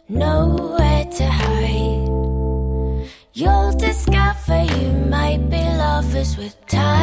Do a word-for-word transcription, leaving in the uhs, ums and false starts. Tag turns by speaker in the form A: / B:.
A: nowhere to hide. You'll discover you might be lovers with time.